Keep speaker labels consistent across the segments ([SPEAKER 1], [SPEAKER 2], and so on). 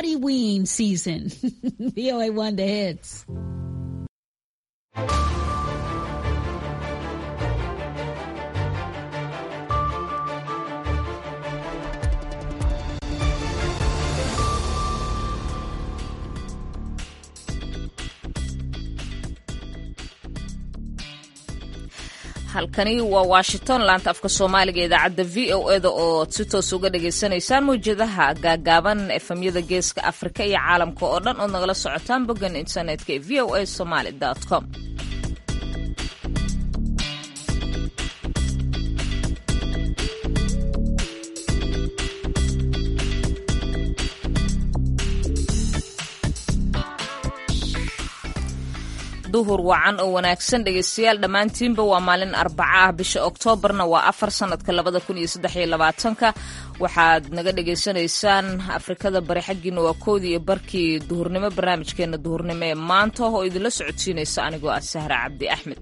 [SPEAKER 1] body wean season. VOA1 The Hits.
[SPEAKER 2] halkani waa Washington laanta afka Soomaaliga idaacadda VOA-da oo si toos uga dhageysanaysaan mowjadaha gaagaaban efemyada geeska Afrika iyo caalamka oo dhan oo nagala socotaan boggan internetka ee voasomali.com. duhur wacan oo wanaagsan dhegeystayaal dhammaantiinba waa maalin Arbaca ah bisha Oktoobarna waa 4 sanadka 2023 waxaad naga dhageysanaysaan Afrikada bari xaggiina waa 1:00 duhurnimo barnaamijkeena duhurnimo ee maanta oo idinla socodsiinaysa anigoo ah Sahra Cabdi Axmed.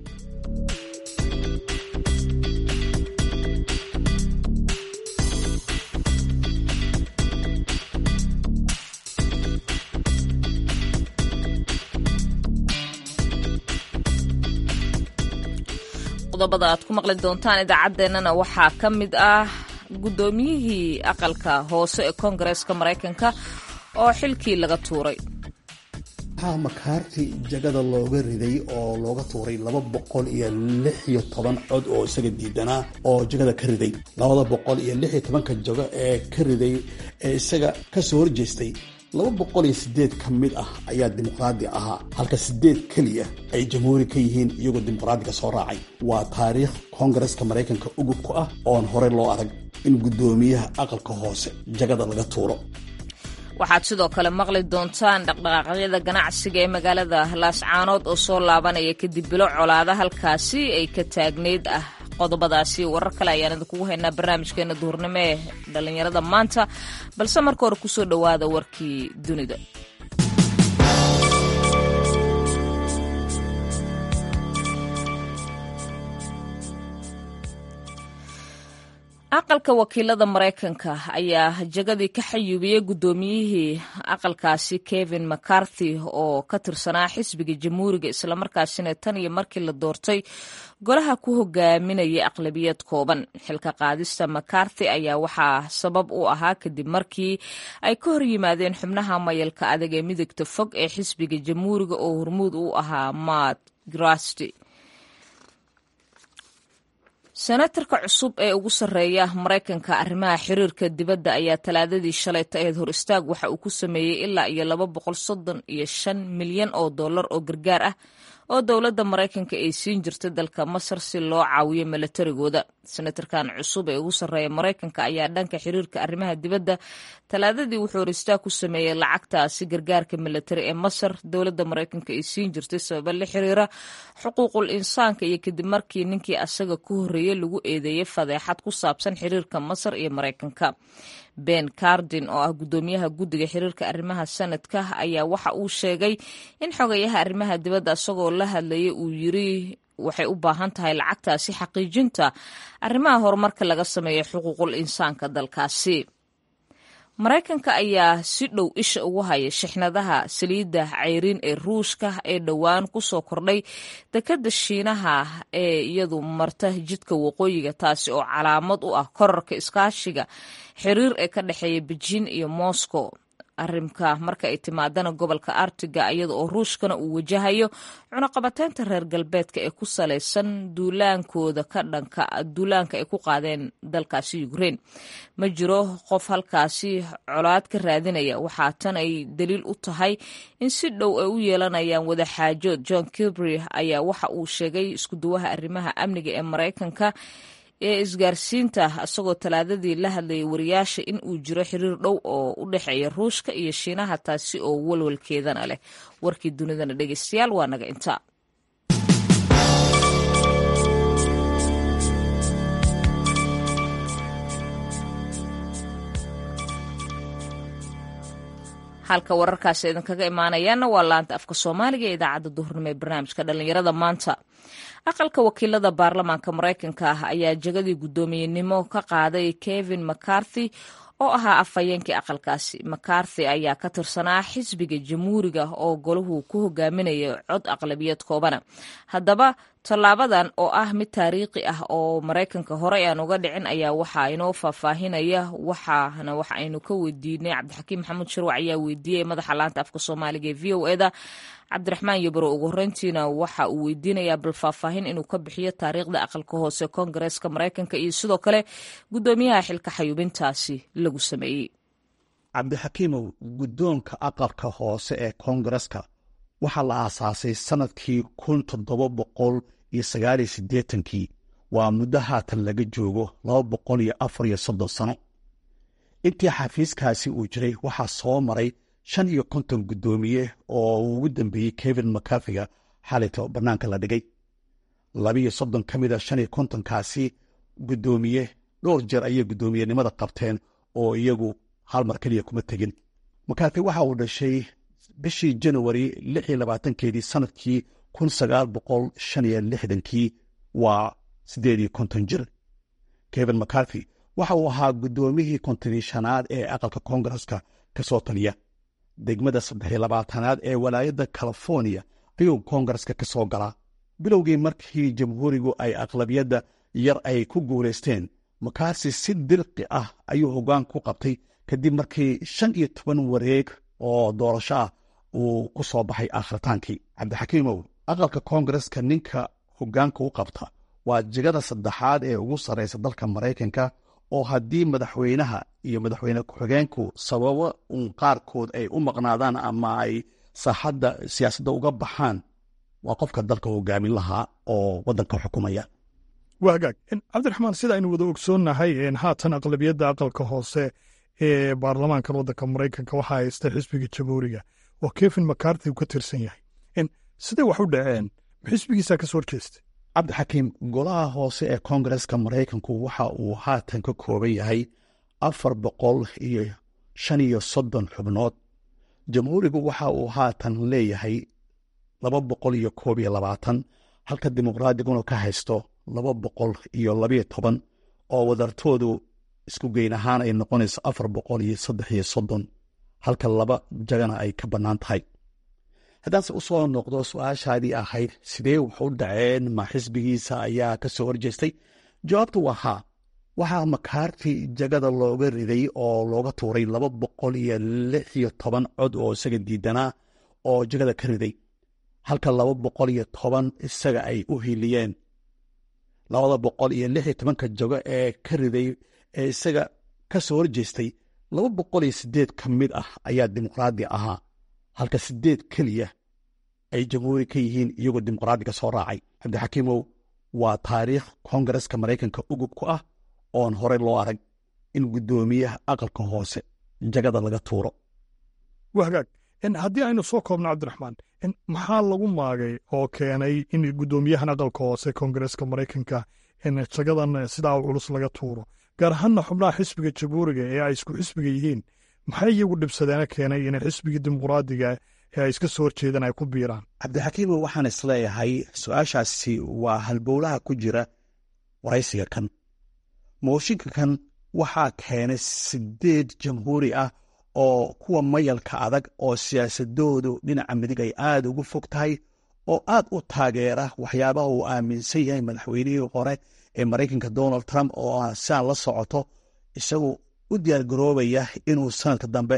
[SPEAKER 2] qodobada aad ku maqli doontaan idaacaddeenana waxaa ka mid ah guddoomiyihii aqalka hoose ee Koongareeska Mareykanka oo xilkii laga tuuray.
[SPEAKER 3] waxaa McCarthy jagada looga riday oo looga tuuray 216 cod oo isaga diidanaa oo jagada ka riday 216 jago ee ka riday ee isaga ka soo horjeestay 208 ka mid ah ayaa dimuqraadi ahaa halka 8 kaliya ay jamhuuri ka yihiin iyagoo dimuqraadiga soo raacay. waa taariikh Koongareeska Mareykanka ugu ku ah oon hore loo arag in guddoomiyaha aqalka hoose jagada laga tuuro.
[SPEAKER 2] waxaad sidoo kale maqli doontaan dhaqdhaqaaqyada ganacsiga ee magaalada Laascaanood oo soo laabanaya kadib bilo colaada halkaasi ay ka taagneyd ah. qodobadaasi warar kale ayaan idinkugu haynaa barnaamijkeena duhurnimo ee dhalinyarada maanta balse marka hore kusoo dhawaada warkii dunida. aqalka wakiilada Mareykanka ayaa jagadii ka xayuubiyay guddoomiyihii aqalkaasi Kevin McCarthy oo ka tirsanaa xisbiga jamhuuriga islamarkaasina tan iyo markii la doortay golaha ku hogaaminayay aqlabiyad kooban. xilka qaadista McCarthy ayaa waxaa sabab u ahaa kadib markii ay ka hor yimaadeen xubnaha mayalka adag ee midigta fog ee xisbiga jamhuuriga oo hormuud u ahaa Matt Grasty. senatarka cusub ee ugu sarreeya Mareykanka arrimaha xiriirka dibadda ayaa talaadadii shalay taeed hor istaag waxa uu ku sameeyey ilaa iyo $235 milyan oo gargaar ah oo dowladda Mareykanka ay siin jirtay dalka Masar si loo caawiyo milatarigooda. senatarkan cusub ee ugu sarreeya Mareykanka ayaa dhanka xiriirka arrimaha dibadda talaadadii wuxuu hor istaag ku sameeyey lacagtaasi gargaarka milatari ee Masar dowladda Mareykanka ay siin jirtay sabab la xiriira xuquuqul insaanka iyo kadib markii ninkii asaga ku horreeyay lagu eedeeyay fadeexad ku saabsan xiriirka Masar iyo Mareykanka. Ben Cardin oo ah guddoomiyaha guddiga xiriirka arrimaha sanadka ayaa waxa uu sheegay in xogayaha arrimaha dibadda isagoo la hadlayay uu yiri waxay u baahan tahay lacagtaasi xaqiijinta arrimaha horumarka laga sameeyo xuquuqul insaanka dalkaasi. Mareykanka ayaa si dhow isha ugu haya shixnadaha saliidda cayriin ee Ruushka ee dhowaan ku soo kordhay dekedda Shiinaha ee iyadu marta jidka waqooyiga taasi oo calaamad u ah kororka iskaashiga xiriir ee ka dhexeeya Beijing iyo Moscow. arrimka marka ay timaadana gobolka Arctic iyada oo Ruushkana uu wajahayo cunaqabateynta reer galbeedka ee ku saleysan duulaankooda ka dhanka duulaanka ay ku qaadeen dalkaasi Ukraine. ma jiro qof halkaasi colaad ka raadinaya waxaa tan ay daliil u tahay in si dhow ay u yeelanayaan wada xaajood. John Kirby ayaa waxa uu sheegay isku duwaha arrimaha amniga ee Mareykanka ee isgaarsiinta isagoo talaadadii la hadlayay wariyaasha in uu jiro xiriir dhow oo u dhexeeya Ruushka iyo Shiinaha taasi oo walwalkeedana leh. warkii dunidana dhegeystayaal waa naga intaa. halka wararkaasi idinkaga imaanayaana waa laanta afka Soomaaliga ee idaacadda duhurnimo ee barnaamijka dhalinyarada maanta. aqalka wakiilada baarlamaanka Mareykanka ayaa jagadii guddoomiyenimo ka qaaday Kevin McCarthy oo ahaa afhayeenkii aqalkaasi. McCarthy ayaa ka tirsanaa xisbiga jamhuuriga oo golahu ku hogaaminaya cod aqlabiyad koobana. Haddaba tallaabadan oo ah mid taariikhi ah oo Maraykanka horey aan uga dhicin ayaa waxaa inoo faahfaahinaya waxa aynu ka weydiinay Cabdixakiim Maxamuud Shirwac ayaa weydiiyey madaxa laanta afka Soomaaliga ee VOA-da Cabdiraxmaan Yabro. ugu horreyntiina waxa uu weydiinayaa bal faahfaahin inuu ka bixiyo taariikhda aqalka hoose Koongareeska Maraykanka iyo sidoo kale guddoomiyaha xilka xayuubintaasi lagu sameeyey.
[SPEAKER 3] Cabdixakiimow, guddoonka aqalka hoose ee Koongareeska waxaa la aasaasay sanadkii 1789. waa muddo haatan laga joogo 234 sano. intii xafiiskaasi uu jiray waxaa soo maray 55 guddoomiye oo ugu dambeeyey Kevin McCarthy xalito bannaanka la dhigay. 32 ka mid a 55kaasi guddoomiye dhowr jeer ayay guddoomiyenimada qabteen oo iyagu hal mar keliya kuma tegin. McCarthy waxa uu dhashay bishii January 26 sanadkii 1965. waa 58 jir. Kevin McCarthy waxa uu ahaa guddoomiyihii 55aad ee aqalka Koongareeska ka soo taliya. degmada 23aad ee walaayadda California ayuu Koongareeska ka soo galaa. bilowgii markii jamhuurigu ay aqlabiyadda yar ay ku guulaysteen, McCarthy si dirqi ah ayuu hoggaan ku qabtay kadib markii 15 wareeg oo doorasho ah uu ku soo baxay akhritaankii. Cabdixakiimow, aqalka Koongareeska ninka hoggaanka u qabta waa jagada saddexaad ee ugu sarreysa dalka Maraykanka, oo haddii madaxweynaha iyo madaxweyne ku-xigeenku sababo qaarkood ay u maqnaadaan ama ay saaxadda siyaasadda uga baxaan, waa qofka dalka hogaamin lahaa oo waddanka xukumaya.
[SPEAKER 4] waa hagaag cabdiraxmaan, sida aynu wada ogsoonnahay haatan aqlabiyadda aqalka hoose ee baarlamaankan waddanka Maraykanka waxaa haysta xisbiga jamhuuriga oo Kevin McCarthy uu ka tirsan yahay. sidee wax u dhaceen? xisbigiisaa ka soo horjeestay?
[SPEAKER 3] Cabdixakiim, golaha hoose ee Koongareeska Maraykanku waxa uu haatan ka kooban yahay 435 xubnood. jamhuurigu waxa uu haatan leeyahay 221, halka dimuqraadiguna ka haysto 212 oo wadartoodu isku geyn ahaan ay noqonayso 433, halka 2 jagana ay ka bannaan tahay. haddaanse u soo noqdo su-aashaadii ahayd sidee wax u dhaceen, ma xisbigiisa ayaa ka soo horjeestay? jawaabtu waa haa. waxaa McCarthy jagada looga riday oo looga tuuray 216 cod oo isaga diidanaa oo jagada ka riday, halka 210 isaga ay u hiliyeen. 216 jago ee ka riday ee isaga ka soo horjeestay, 208 ka mid ah ayaa dimuqraadi ahaa, halka 8 keliya ay jamhuuri ka yihiin iyagoo dimuqraadiga soo raacay. Cabdixakiimow, waa taariikh Koongareeska Maraykanka ugub ku ah oon horey loo arag in guddoomiyaha aqalka hoose jagada laga tuuro.
[SPEAKER 4] waa hagaag haddii aynu soo koobno cabdiraxmaan, maxaa lagu maagay oo keenay in guddoomiyahan aqalka hoose Koongareeska Maraykanka jagadan sidaa u culus laga tuuro, gaar ahaanna xubnaha xisbiga jamhuuriga ee ay isku xisbiga yihiin? maxay iyagu dhibsadeena keenay inay xisbigii dimuqraadiga ee ay iska soo horjeedaan ay ku biiraan?
[SPEAKER 3] Cabdixakiimow, waxaan isleeyahay su-aashaasi waa halbowlaha ku jira waraysiga kan. mooshinka kan waxaa keenay 8 jamhuuri ah oo kuwa mayalka adag oo siyaasadoodu dhinaca midig ay aad ugu fog tahay, oo aad u taageera waxyaabaha uu aaminsan yahay madaxweynihii hore ee Maraykanka Donald Trump, oo siaan la socoto isagu u diyaargaroobaya inuu sanadka dambe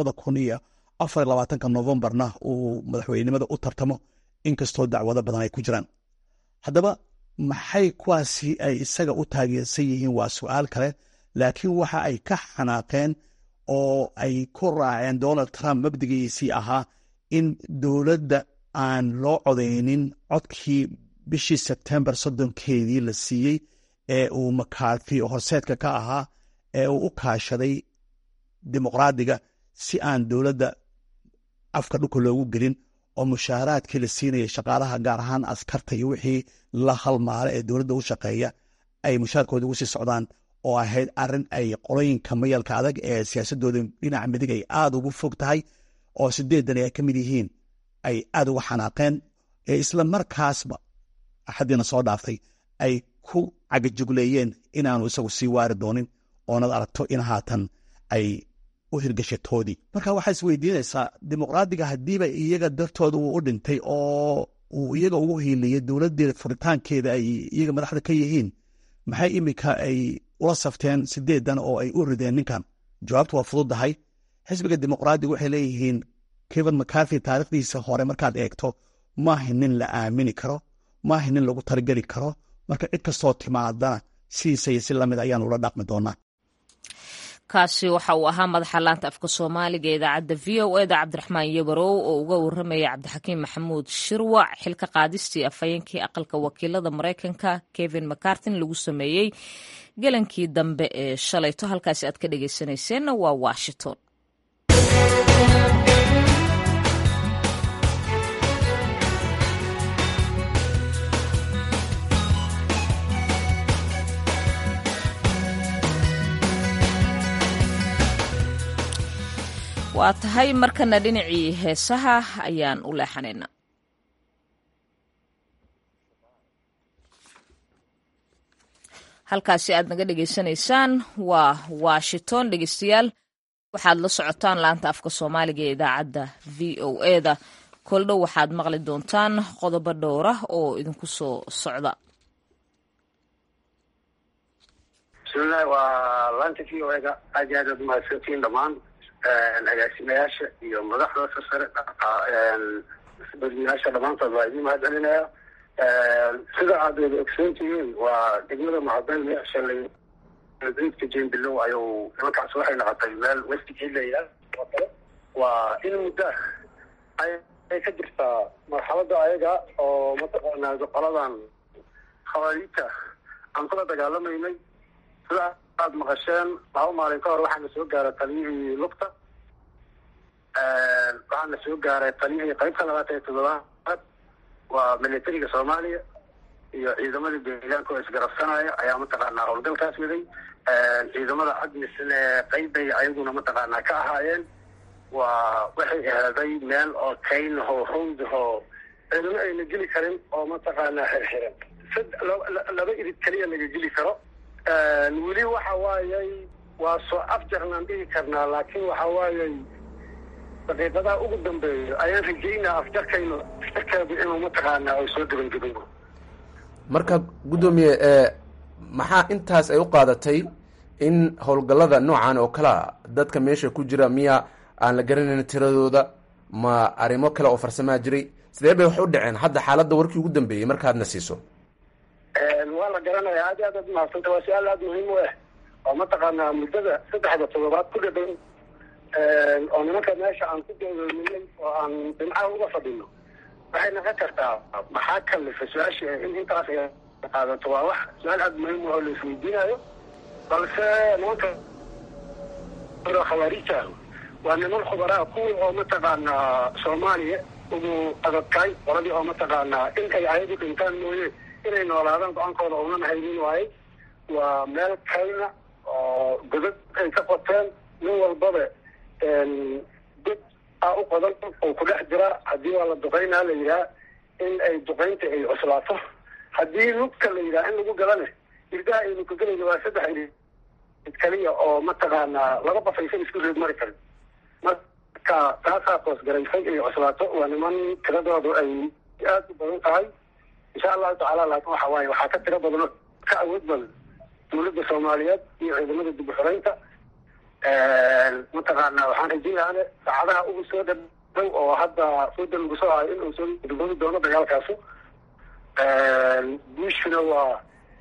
[SPEAKER 3] 2024 Novembarna uu madaxweynenimada u tartamo, inkastoo dacwado badan ay ku jiraan. haddaba maxay kuwaasi ay isaga u taageersan yihiin waa su-aal kale, laakiin waxa ay ka xanaaqeen oo ay ku raaceen Donald Trump mabdigiisii ahaa in dowladda aan loo codeynin codkii bishii Sebtembar 30 la siiyey ee uu McCarthy horseedka ka ahaa, ee uu u kaashaday dimuqraadiga si aan dowladda afka dhulka loogu gelin, oo mushaaraadkii la siinayay shaqaalaha gaar ahaan askarta iyo wixii la halmaale ee dowladda u shaqeeya ay mushaarkooda ugu sii socdaan, oo ahayd arrin ay qolooyinka mayalka adag ee siyaasadooda dhinaca midig ay aad ugu fog tahay oo 8 ay ka mid yihiin ay aad uga xanaaqeen, ee isla markaasba axadiina soo dhaaftay ay ku cagajugleeyeen inaanu isagu sii waari doonin, oonad aragto in haatan ay u hirgashatoodii. marka waxaa isweydiinaysaa dimuqraadiga haddiiba iyaga dartooda uu u dhintay oo uu iyaga ugu hiiliyay dowladdeeda furitaankeeda ay iyaga madaxda ka yihiin, maxay imika ay ula safteen 8 oo ay u rideen ninkan? jawaabtu waa fududahay. xisbiga dimuqraadiga waxay leeyihiin Kevin McCarthy taariikhdiisa hore markaad eegto maaha nin la aamini karo, maaha nin lagu talageli karo. marka cid kastoo timaadana sidiisay si lamid ayaan ula dhaqmi doonaa.
[SPEAKER 2] kaasi waxa uu ahaa madaxa laanta afka soomaaliga ee idaacadda VOA da Cabdiraxmaan Yabarow oo uga warramaya Cabdixakiim Maxamuud Shirwac xilka qaadistii afhayeenkii aqalka wakiilada Mareykanka Kevin McCarthy lagu sameeyey galankii dambe ee shalayto. halkaasi aad ka dhagaysanayseen waa Washington. waa tahay markana dhinacii heesaha ayaan u leexanaynaa. halkaasi aad naga dhegaysanaysaan waa Washington. dhegeystayaal waxaad la socotaan laanta afka soomaaliga ee idaacadda VOA da. koldhow waxaad maqli doontaan qodobo dhowra oo idinku soo socda.
[SPEAKER 5] bismillahi waa laanta VOA da. aad iyo aad aad umahadsantiin dhammaan agaasimayaasha iyo madaxda sare dadweynayaasha dhammaantood waa idin mahadcelinaya. sida aad wada ogsoon tihiin waa degmada Macabeel meesha laydka Jembilow ayuu nimankaas waxay noqotay meel westigii leeyahay. waa in muddo ay ka jirtaa marxaladda ayaga oo mataqaanaa qoladan khawaarijta aan kula dagaalamaynay. sida aad maqasheen 2 maalin ka hor waxaana soo gaaray taliyihii lugta, waxaana soo gaaray taliyihii qaybta 27 waa militariga Soomaaliya iyo ciidamada deegaanka oo isgarabsanaya ayaa mataqaanaa howlgalkaas waday. ciidamada admisna qaybay ayaguna mataqaanaa ka ahaayeen. waxay ahaaday meel oo kayn howdho ciidamo ayna geli karin oo mataqaanaa xirxiran. 2 irid kaliya laga geli karo. weli waxa waayay waa soo afjarnaan dhihi karnaa, laakiin waxa waayay daqiiqadaha ugu dambeeya ayaan rajaynaa afjarkeedu inuu mataqaanaa ay soo gabagabayno.
[SPEAKER 6] marka guddoomiye maxaa intaas ay u qaadatay in howlgallada noocan oo kalea dadka meesha ku jira miya aan la garanayn tiradooda, ma arrimo kale oo farsamaa jiray? sidee bay wax u dhaceen hadda xaaladda warkii ugu dambeeyey markaadna siiso?
[SPEAKER 5] waa la garanaya. aad iyo aad aad umahadsanta. waa su-aal aada muhiim u ah oo mataqaanaa muddada 3 toddobaad ku dhadhow oo nimanka meesha aan ku doodominay oo aan dhinacaha uga fadhino waxay noqon kartaa maxaa kalifa su-aasha in intaas ay qaadato. waa wax su-aal aada muhiim oo la isweydiinayo. balse nimanka khawaarijta waa niman khubaraa kuwii oo mataqaanaa Soomaaliya ugu adadkay qoladii oo mataqaanaa in ay ayagu dhintaan mooye inay noolaadaan go-aankooda uunan haynin waaye. waa meel kayna oo godad ay ka qoteen, nin walbaba god u qodan oo ku dhex jira. haddii waa la duqaynaa la yidhaha in ay duqaynta ay cuslaato. haddii lugta la yidhaha in lagu galane irdaha aynu ka gelayna waa 3 irid kaliya oo mataqaanaa 2 qof aysan isku reeb mari karin. marka taasaa toosgaraysay ay cuslaato. waa niman tiradoodu ay aad u badan tahay insha allahu tacaala. laakiin waxa waaye waxaa ka tiro badan ka awood badan dowladda Soomaaliyeed iyo ciidamada dib u xiraynta. mataqaanaa waxaan rajaynaane saacadaha ugu soo dhow oo hadda sooda lagu soo hayo inuu soo gudboobi doono dagaalkaasu. guushuna waa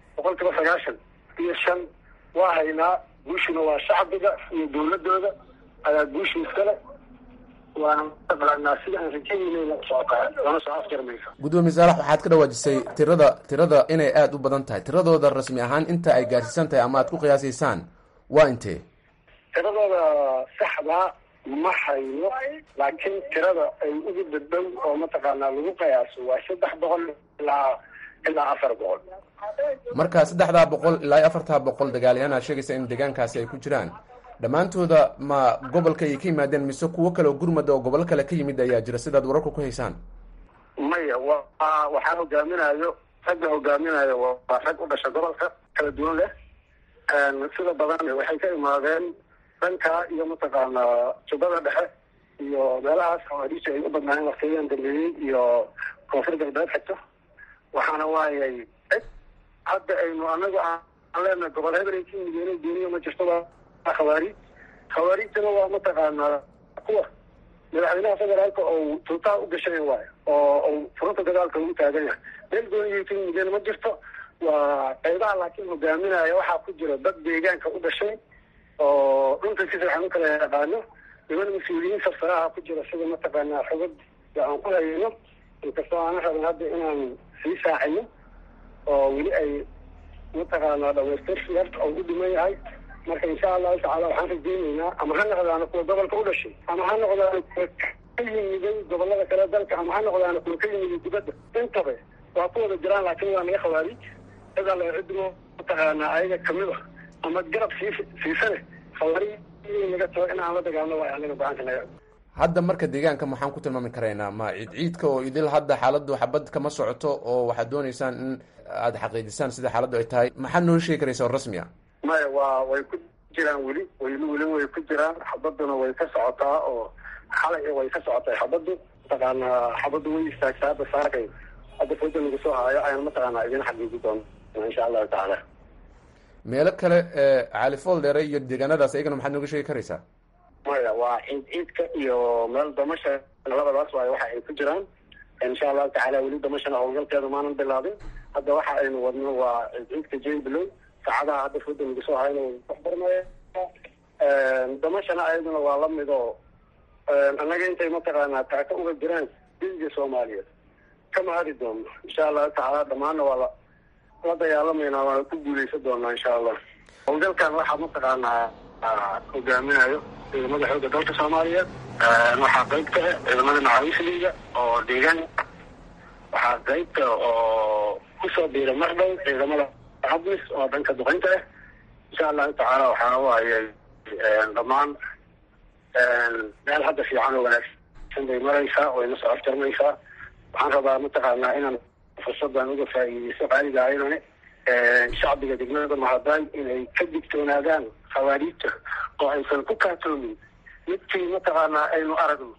[SPEAKER 5] 95% waa haynaa. guushuna waa shacbiga iyo dowladooda ayaa guusha iskale. waana mataqaanaa sida aan rajaynayna socotaa lana soo afjarmaysa.
[SPEAKER 6] guddoomiye saalax waxaad ka dhawaajisay tirada inay aada u badan tahay. tiradooda rasmi ahaan inta ay gaarsiisan tahay ama aad ku qiyaasaysaan waa intee?
[SPEAKER 5] tiradooda saxdaa ma hayno, laakiin tirada ay ugu dadhow oo mataqaanaa lagu qiyaaso waa 300 ilaa 400.
[SPEAKER 6] marka 300 ilaa 400 dagaalyahan aad sheegaysa in deegaankaasi ay ku jiraan. dhammaantooda ma gobolka ay ka yimaadeen mise kuwo kale oo gurmada oo gobol kale ka yimid ayaa jira sidaad wararka ku haysaan?
[SPEAKER 5] maya waxaa hogaaminayo ragga hogaaminayo waa rag u dhasha gobolka kala duwan leh. sida badan waxay ka imaadeen dhanka iyo mataqaanaa jubbada dhexe iyo meelahaas khawaariijta ay u badnaayeen waqtiyadan dambeeyey iyo koonfur galbeed xigto waxaana waayay cid hadda aynu anagu aan leenahay gobol hebel ay ka yimideen diiniya ma jirto waa khawaariijtana waa mataqaanaa kuwa madaxweynaha federaalka oo tuutaa u gashay waayo oo furunta dagaalka ugu taagan yahay meel gooniyay ka yimideen ma jirto waa qaybaha laakiin hogaaminaya waxaa ku jira dad deegaanka u dhashay oo dhulka si fiican u kala yaqaano niman mas-uuliyiin sarsaraha ku jira sida mataqaanaa xogad aan ku hayno inkastoo aanan rabin hadda inaan sii saacino oo weli ay mataqaanaa dhamaystir yarta oo u dhiman yahay marka insha allahu tacaala waxaan rajeyneynaa ama ha noqdaana kuwa gobolka u dhashay ama ha noqdaana kuwa ka yimiday gobolada kale dalka ama ha noqdaana kuwa ka yimiday dibadda intaba waa ku wada jiraan laakiin waa naga khawaariij cida la cidmo mataqaanaa ayaga kamid a ama garab siisane khawaariij naga tago in aan la dagaalno waa anaga go-aankanaga
[SPEAKER 6] hadda marka deegaanka maxaan ku tilmaami karaynaa ma ciidciidka oo idil hadda xaaladdu xabad kama socoto oo waxaad dooneysaan in aada xaqiijisaan sida xaaladdu ay tahay maxaad noola sheegi karaysaa oo rasmi ah
[SPEAKER 5] maya way ku jiraan weli way ku jiraan xabaduna way ka socotaa oo xalay way ka socotay xabaddu mataqaanaa xabaddu way istaagtaa hadda saakay hadda fooda lagu soo haayo ayaan mataqaanaa idin xaqiiji doona insha allahu tacaala
[SPEAKER 6] meelo kale cali fool dheere iyo deegaanadaas ayagana maxaad nooga sheegi karaysaa
[SPEAKER 5] maya waa ciidciidka iyo meel damasha labadaas waayo waxa ay ku jiraan insha allahu tacaala weli damashana howlgalkeeda maanan bilaabin hadda waxa aynu wadno waa ciidciidka jaybilow saacadaha hadda fooda lagu soo hayna waxbarmaya damashana ayaduna waa lamid oo annaga intay mataqaanaa taaka uga jiraan diiga soomaaliyeed kama hadi doono insha allahu tacaala dhammaanna waa la dagaalamayna waana ku guuleysan doonaa insha allah howlgalkan waxaa mataqaanaa hogaaminayo ciidamada xooga dalka soomaaliyeed waxaa qaybka ciidamada macawisliga oo deegaan waxaa qaybka oo kusoo biira mardhow ciidamada abnis oo dhanka duqeynta ah insha allahu tacaala waxaa waaye dhammaan meel hadda fiican oo wanaagsan bay maraysaa wayna soo afjarmaysaa waxaan rabaa mataqaanaa inaan fursadan uga faa'iideysto qaaliga ayadani shacbiga degmada mahadaay inay ka digtoonaadaan khawaariijta oo aysan ku kaatoomin midkii mataqaanaa aynu aragno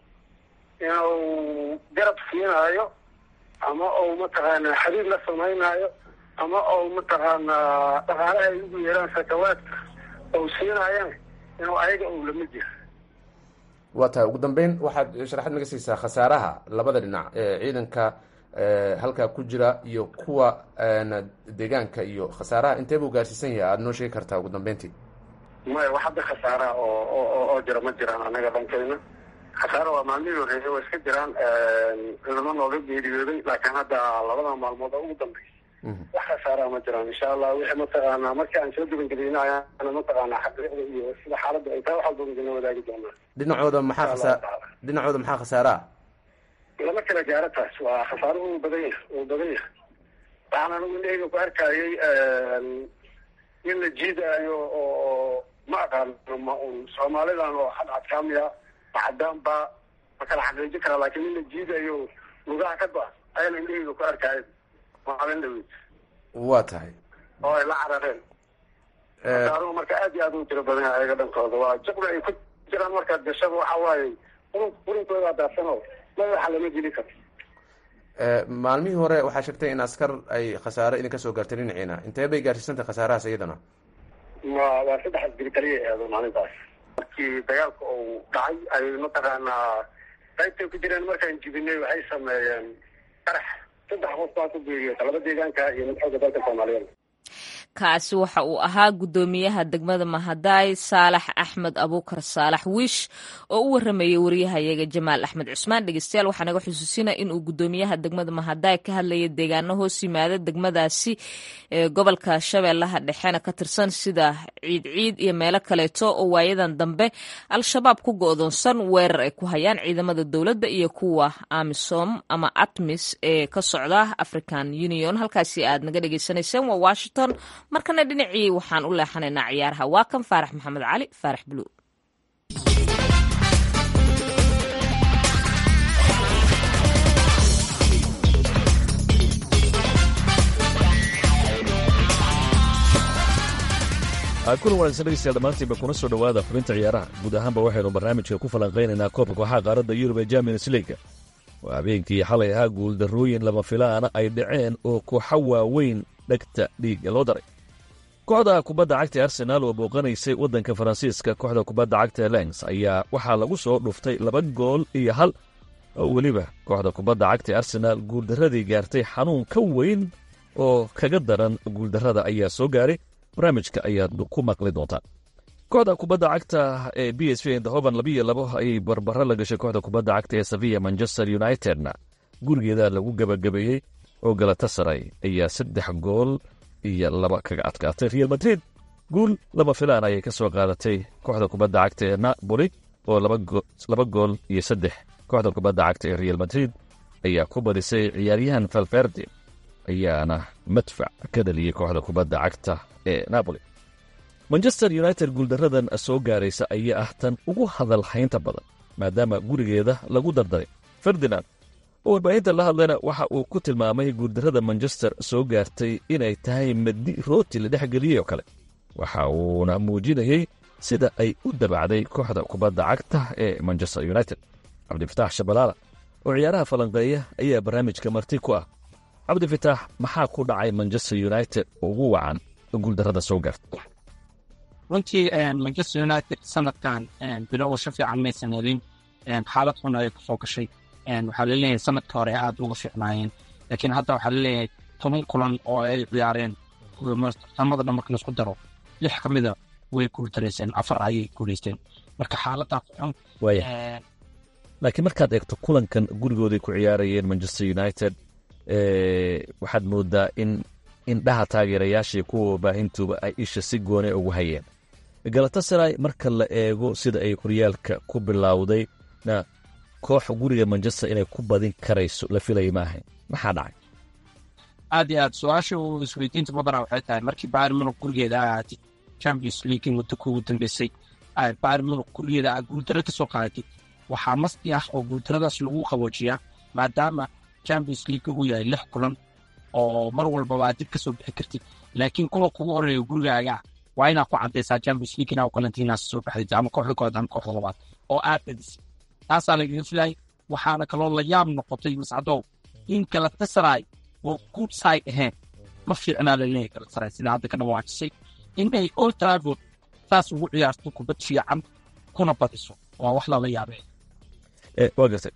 [SPEAKER 5] inuu garab siinaayo ama uu mataqaanaa xiriir la samaynayo ama uu mataqaanaa dhaqaalaha ay ugu yeeraan sakawaadka ou siinaayana inuu ayaga uu lamid yahay
[SPEAKER 6] waa tahay ugu dambeyn waxaad sharaxad naga siisaa khasaaraha labada dhinac ee ciidanka halkaa ku jira iyo kuwa deegaanka iyo khasaaraha intee buu gaarsiisan yahay aada noo sheegi kartaa ugu dambeyntii
[SPEAKER 5] maya wax hadda khasaaraha oo jira ma jiraan anaga dhankeyna khasaara waa maalmihii horeeyay waa iska jiraan ciidamo nooga geeriyooday laakiin hadda labada maalmood oo ugu dambeysay wax khasaaraha ma jiraan insha allah wixii mataqaanaa markii aan soo dubangelina ayaana mataqaanaa xaqiiqda iyo sida xaaladda ay tahay waxaa dubangelina wadaagi doonaa
[SPEAKER 6] dhinacooda maxaa khasaara ah
[SPEAKER 5] lama kala gaaro taas waa khasaaruhu uu badan yahay waxaan anigu indhahayga ku arkayay in la jiidaayo oo ma aqaano ma un soomaalidan oo cadcadkaamiya ma cadaan ba ma kala xaqiiji karaa laakiin in la jiidayo lugaha ka go-a ayaan indhahayga ku arkayay maalin dhaweyd
[SPEAKER 6] waa tahay
[SPEAKER 5] oo ay la carareen khasaaruhu marka aad iyo aad u tiro badan yahay ayaga dhankooda waa jaqda ay ku jiraan markaad gashaba waxa waaye qurinkoodaa daafsanoo madaxa lama geli karo
[SPEAKER 6] maalmihii hore waxaa sheegtay in askar ay khasaare idinka soo gaartay dhinaciina intee bay gaarsiisantay khasaarahaas iyadana
[SPEAKER 5] waa 3 asgari kaliya eedo maalintaas markii dagaalka uu dhacay ay mataqaanaa qaybtay ku jireen markaan jibinay waxay sameeyeen qarax 3 qof baa ku geeriyay talaba deegaanka iyo mid xooga dalka soomaaliyeed
[SPEAKER 2] kaasi waxa uu ahaa guddoomiyaha degmada mahadaay saalax axmed abuukar saalax wiish oo u waramayay wariyahayaga jamaal axmed cusmaan dhegeystayaal waxaa naga xusuusinaya inuu guddoomiyaha degmada mahadaay ka hadlayay deegaano hoos yimaada degmadaasi gobolka shabeellaha dhexena ka tirsan sida ciidciid iyo meelo kaleeto oo waayadan dambe al-shabaab ku go'doonsan weerar ay ku hayaan ciidamada dowladda iyo kuwa amisom ama atmis ee ka socda African Union halkaasi aad naga dhegeysanayseen waa Washington markana dhinacii waxaan u leexanaynaa ciyaaraha waa kan faarax maxamed cali faarax buluug
[SPEAKER 7] kulan wanaagsan dhegeystayaal dhammaantiinba kuna soo dhowaada xubinta ciyaaraha guud ahaanba waxaynu barnaamijka ku falanqaynaynaa koobka kooxaha qaaradda yurub ee Champions League waa habeenkii xalay ahaa guuldarrooyin lama filaana ay dhaceen oo kooxo waaweyn dhegta dhiigga loo daray kooxda kubadda cagta Arsenal oo booqanaysay waddanka Faransiiska kooxda kubadda cagta Lens ayaa waxaa lagu soo dhuftay 2 gool iyo 1 oo weliba kooxda kubadda cagta Arsenal guuldarradii gaartay xanuun ka weyn oo kaga daran guuldarrada ayaa soo gaaray barnaamijka ayaad ku maqli doontaan kooxda kubadda cagta ee PSV Eindhoven 2-2 ayay barbaro la gashay kooxda kubadda cagta ee Sevilla Manchester Unitedna gurigeeda lagu gabagabeeyey oo Galatasaray ayaa 3 gool iyo 2 kaga adkaatay Real Madrid guul lama filaan ayay ka soo qaadatay kooxda kubadda cagta ee Napoli oo 2 gool iyo 3 kooxda kubadda cagta ee Real Madrid ayaa ku badisay ciyaaryahan Valverde ayaana madfac ka dhaliyay kooxda kubadda cagta ee Napoli Manchester United guuldarradan soo gaaraysa ayaa ah tan ugu hadal haynta badan maadaama gurigeeda lagu dardaray Ferdinand oo warbaahinta la hadlayna waxa uu ku tilmaamay guuldarrada Manchester soo gaartay inay tahay madi rooti la dhexgeliyay oo kale waxa uuna muujinayay sida ay u dabacday kooxda kubadda cagta ee Manchester United Cabdifataax Shabalala oo ciyaaraha falanqeeya ayaa barnaamijka marti ku ah Cabdifataax maxaa ku dhacay Manchester United ugu wacan guuldarrada soo gaartay
[SPEAKER 8] runtii Manchester United sanadkan bilow fiican maysan helin xaalad xun ay ku soo gashay waxaa la leeyahay sanadka hore aad uga fiicnaayeen laakiin hadda waxaa la leeyahay 10 kulan oo ay ciyaareen tartamada dhan marka la isku daro 6 ka mid ah way guuldareyseen 4 ayay guuleysteen marka xaaladda xun
[SPEAKER 7] laakiin markaad eegto kulankan gurigooda ku ciyaarayeen Manchester United waxaad moodaa in indhaha taageerayaashii kuwa baahintuba ay isha si gooni ugu hayeen Galatasaray marka la eego sida ay horyaalka ku bilowday na koox guriga Manchester inay ku badin karayso la filay maaha maxaa dhacay
[SPEAKER 8] aad iyo aad su'aasha uu isweydiinta madara waxay tahay markii Bayern Munich gurigeeda ahaatay Champions League muddo ku dambeysay Bayern Munich gurigeeda guuldarro ka soo qaadatay waxaa mas'i ah oo guuldarradaas lagu qaboojiyaa maadaama Champions League uu yahay 6 kulan oo mar walba aad dib ka soo bixi kartid laakiin kulanka ugu horeeya gurigaaga waa inaad ku cadaysaa Champions League inaa Valentina soo baxday ama kooxda kooxdan kooxda labaad oo aad badisay taasaa laga filay waxaana kaloo la yaab noqotay Mascadow in Galatasaray oo good side ahayn ma fiicnaa la leeyahay Galatasaray sida hadda ka dhawaaqsay in ay Old Trafford taas ugu ciyaarto kubad fiican kuna badiso waa wax la yaabay
[SPEAKER 7] waa gartay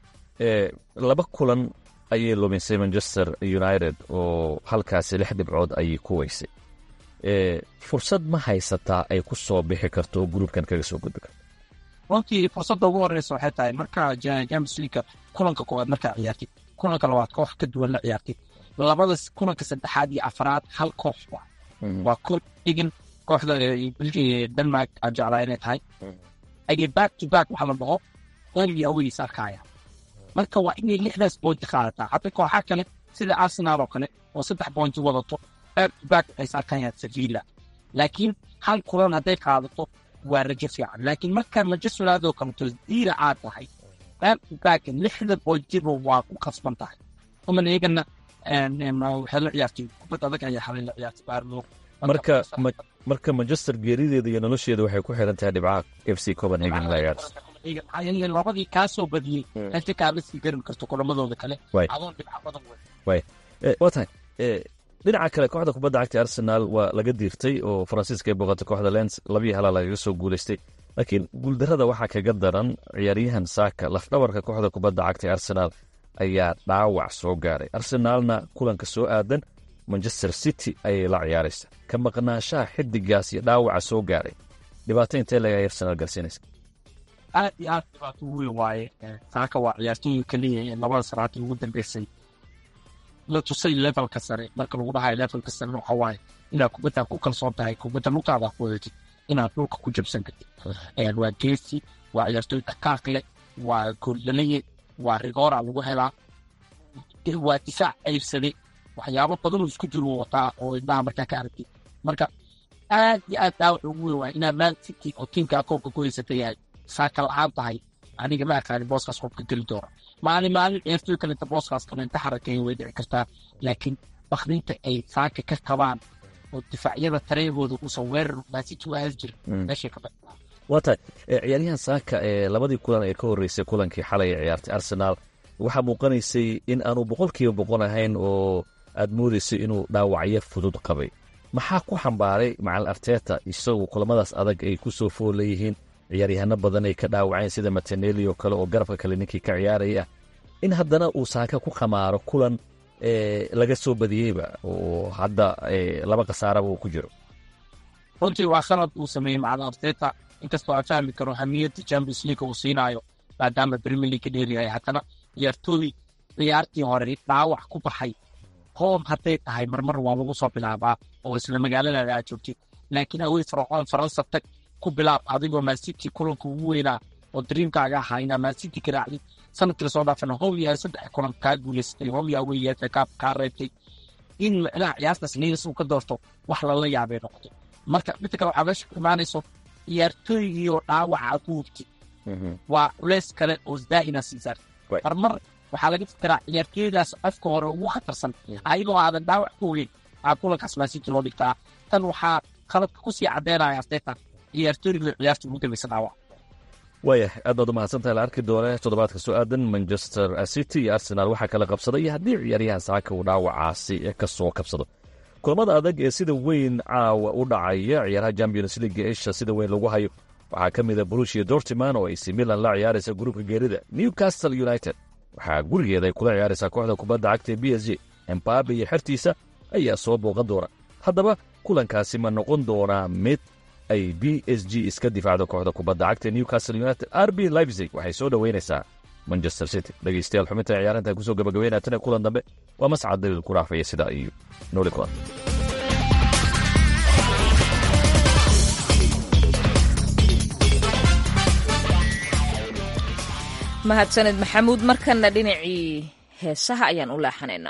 [SPEAKER 7] 2 kulan ayay lumisay Manchester United oo halkaas 6 dhibcood ayay ku weysay fursad ma haysataa ay ku soo bixi karto groupkan kaga soo gudbi karto
[SPEAKER 8] runtii fursadda ugu horeysa waxay tahay marka Champions League kulanka koowaad marka ciyaartay kulanka labaad koox ka duwan la ciyaartay labada kulanka saddexaad iyo afraad hal koox waa Copenhagen kooxda Denmark ajara inay tahay ay back to back waxa la dhaho home iyo away sarkaya marka waa inay 6 point qaadataa hadda kooxaha kale sida Arsenal oo kale oo 3 point wadato back ay sarkaya Sevilla laakiin hal kulan haday qaadato waa rajo fiican laakiin marka Manchester United oo kamto diira aad tahay back 6 point waa ku kasban tahay uma eegana waxa la ciyaartay kubadda adag ayaa xalay la ciyaartay Bayern
[SPEAKER 7] marka Manchester geerideeda iyo nolosheeda waxay ku xiran tahay dhibcaha FC Copenhagen la ciyaartay
[SPEAKER 8] ayay labadii ka soo badiyay inta ka la sii garin karto kulamadooda kale adoon dhibco badan
[SPEAKER 7] way wataan dhinaca kale kooxda kubadda cagta Arsenal waa laga diirtay oo Faransiiska ay booqatay kooxda Lens 2-1 laga soo guuleystay laakiin guuldarrada waxaa kaga daran ciyaaryahan Saka lafdhabarka kooxda kubadda cagta Arsenal ayaa dhaawac soo gaaray Arsenalna kulanka soo aadan Manchester City ayay la ciyaaraysaa ka maqnaanshaha xidigaas iyo dhaawaca soo gaaray dhibaato intee laga Arsenal galsinaysa
[SPEAKER 8] aad iyo aad dhibaato weyn waaye Saka waa ciyaartoy kaliya ee labada saraad ugu dambeysay la tusay levelka sare marka lagu dhahay levelka sare waxa waaye inaad kubadda ku kalsoon tahay kubadda lugtaada ku wadatid inaad dhulka ku jabsan kartid waa geesi waa ciyaartoy dhaqaaq leh waa gooldanaya waa rigoora lagu helaa waa difaac aybsaday waxyaabo badan oo isku jiro wataa oo indhaha markaa ka aragtay marka aad iyo aad dhaawac ugu weyn waa inaad Man City oo tiimka koobka ku haysatay yahay Saka la'aan tahay aniga ma aqaan booskaas qofka geli doona maalin ciyaartoy kale inta booskaas kale inta xarakeyn way dhici kartaa laakiin bakrinta ay Saka ka qabaan oo difaacyada tareegooda uusan weerar maasiti u aadi jirin meeshay ka baxda
[SPEAKER 7] waa tahay ciyaaryahan saaka labadii kulan ee ka horreysay kulankii xalay ee ciyaartay Arsenal waxaa muuqanaysay in aanu 100% ahayn oo aad moodaysay inuu dhaawacyo fudud qabay maxaa ku xambaaray Macallin Arteta isagoo kulamadaas adag ay ku soo fool leeyihiin ciyaaryahanno badan ay ka dhaawaceen sida Martinelli oo kale oo garabka kale ninkii ka ciyaaraya in haddana uu saaka ku khamaaro kulan laga soo badiyeyba oo hadda laba khasaaraba uu ku jiro
[SPEAKER 8] runtii waa sanad uu sameeyey Macallin Arteta inkastoo aan fahmi karo hamiyadda Champions League uu siinayo maadaama Premier League dheeriyahay haddana ciyaartooy ciyaartii hore dhaawac ku baxay qoom hadday tahay marmar waa lagu soo bilaabaa oo isla magaalada aad joogtid laakiin away farxoon Faransa tag ku bilaab adigoo Man City kulanka ugu weynaa oo dreamkaaga ahaa inaa Man City ka raacdid sanadkii soo dhaafana hooyaa 3 kulan kaa guuleystay hooyaa weeyata kaa reebtay in macnaha ciyaartaas niis uu ka doorto wax lala yaabay noqoto marka mid kale waxaa meesha ku imaanayso ciyaartooygii oo dhaawaca ku hubtay waa culeys kale oo daa'ina siisar marmar waxaa laga fikiraa ciyaartooydaas afka hore ugu khatarsan ayagoo aadan dhaawac ku weyn kulankaas Man City loo dhigtaa tan waxaa qalabka ku sii caddeynaya Arteta ciyaartooyga ciyaarta ugu dambaysa dhaawac
[SPEAKER 7] waayahay aad baad umahadsantahay la arki doone toddobaadka soo aadan Manchester City iyo Arsenal waxaa kala qabsaday haddii ciyaaryahan saaka uu dhaawacaasi ka soo kabsado kulamada adag ee sida weyn caawa u dhacaya ciyaaraha Champions League isha sida weyn lagu hayo waxaa ka mid ah Borussia Dortmund oo AC Milan la ciyaaraysa gruupka geerida Newcastle United waxaa gurigeeda ay kula ciyaaraysaa kooxda kubadda cagta ee PSG Mbappe iyo xertiisa ayaa soo booqan doona haddaba kulankaasi ma noqon doonaa mid ay PSG iska difaacdo kooxda kubadda cagta Newcastle United RB Leipzig waxay soo dhaweynaysaa Manchester City dhageystayaal xubinta ciyaaranta ku soo gabagabeynaa tan kulan dambe waa mascad dalil ku raafaya sida iyo nooli kulan
[SPEAKER 2] mahadsanid maxamuud markana dhinacii heesaha ayaan u laaxanaynaa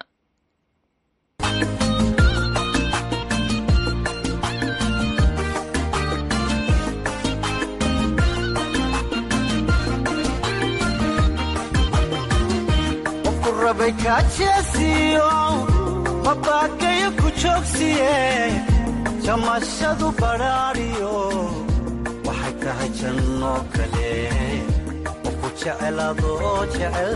[SPEAKER 9] mabakayo ku joogsiye jamashadu badhaadhiyo waxay tahay janno kale qofku jeceladoo jecel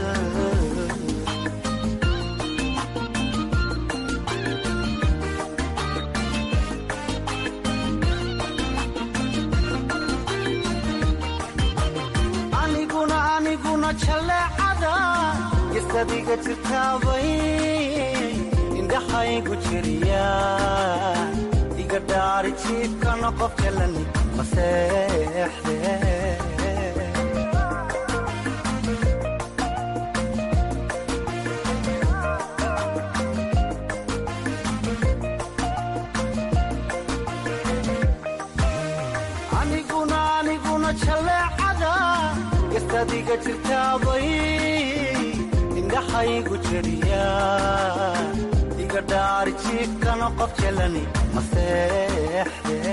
[SPEAKER 9] aniguna jaleecada gistadiga jirtaabay indhaxaygu jiriya iga dhaari jiibkana qof jalani maseexde aniguna jaleecada gistadiga jirtaabay indhaxaygu jiriya iga dhaari jiibkana qof jalani maseexde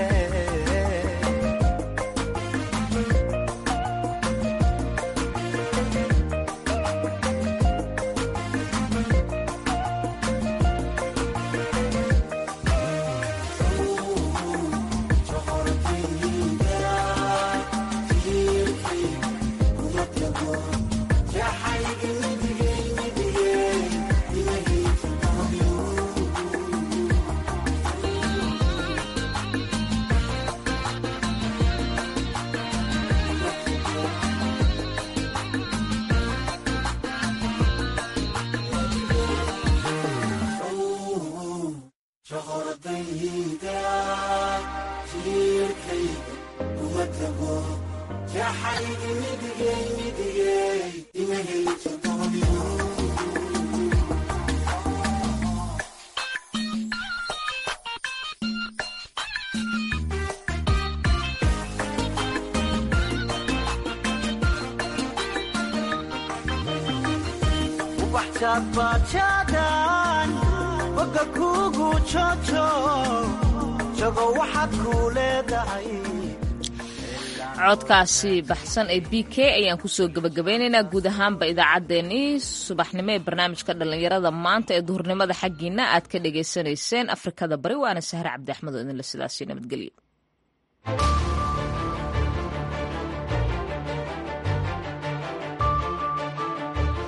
[SPEAKER 9] bajadan boga kugu jojo jogo waxaad ku leedahay
[SPEAKER 2] codkaasi baxsan ee b k ayaan kusoo gebagabeynaynaa guud ahaanba idaacaddeenii subaxnimo ee barnaamijka dhallinyarada maanta ee duhurnimada xaggiina aad ka dhegaysanayseen afrikada bari waana sahre cabdi axmed oo idinle sidaasi nabadgelyo